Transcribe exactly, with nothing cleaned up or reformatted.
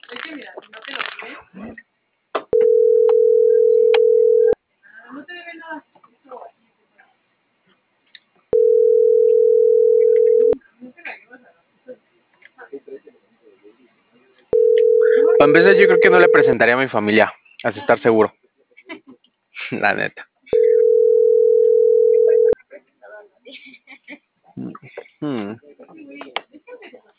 Es que mira, si no te lo piden, no te debe nada. Eso así. No te la llevas a la Para empezar, yo creo que no le presentaría a mi familia, hasta estar seguro. La neta. ¿Qué puedes haber presentado a nadie? Hmm.